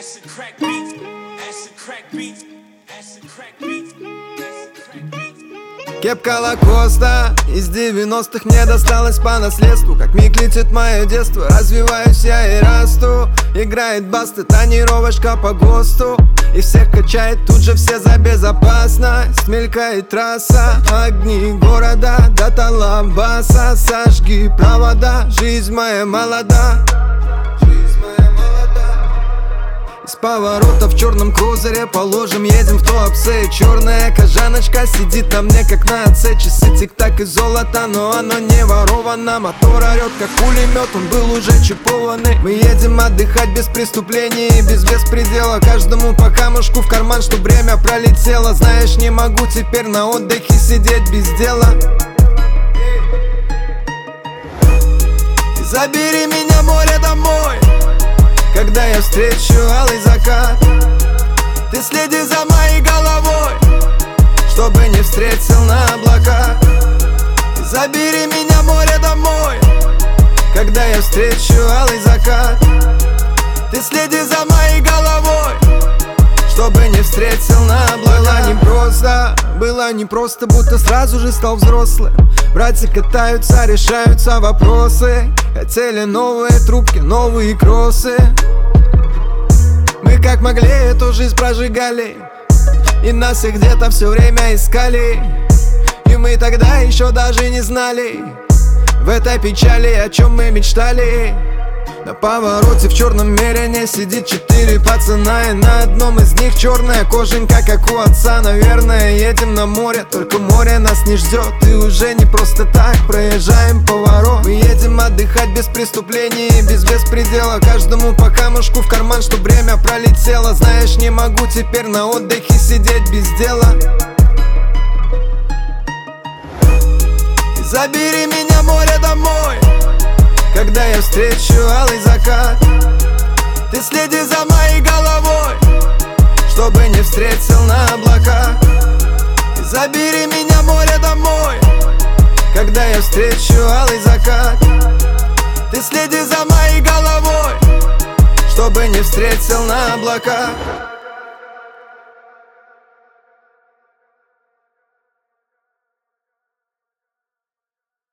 acid crack beats, acid crack beats, acid crack beats, acid crack beats. Кепка Лакоста из 90-х мне досталась по наследству. Как миг летит мое детство, развиваюсь я и расту. Играет басты, тонировочка по ГОСТу. И всех качает, тут же все за безопасность. Мелькает трасса, огни города до Талабаса. Сожги провода, жизнь моя молода. Из поворота в черном крузере положим, едем в Туапсе. Черная кожаночка сидит на мне как на отце. Часы тик-так и золото, но оно не воровано. Мотор орет как пулемет, он был уже чипованный. Мы едем отдыхать без преступлений и без беспредела. Каждому по камушку в карман, чтоб время пролетело. Знаешь, не могу теперь на отдыхе сидеть без дела. Забери меня, море, домой, когда я встречу алый закат. Ты следи за моей головой, чтобы не встретил на облаках. Забери меня, море, домой, когда я встречу алый закат. Ты следи за моей головой, чтобы не встретил на облаках. Было непросто, будто сразу же стал взрослым. Братья катаются, решаются вопросы. Хотели новые трубки, новые кроссы. Мы как могли эту жизнь прожигали, и нас и где-то все время искали. И мы тогда еще даже не знали в этой печали, о чем мы мечтали. На повороте в черном Мерине сидит 4 пацана, и на одном из них черная кожанка, как у отца. Наверное, едем на море, только море нас не ждет. И уже не просто так проезжаем поворот. Мы едем отдыхать без преступлений и без беспредела. Каждому по камушку в карман, чтоб время пролетело. Знаешь, не могу теперь на отдыхе сидеть без дела. Забери меня, море, домой, когда я встречу алый закат. Ты следи за моей головой, чтобы не встретил на облаках. Забери меня, море, домой, когда я встречу алый закат. Ты следи за моей головой, чтобы не встретил на облаках.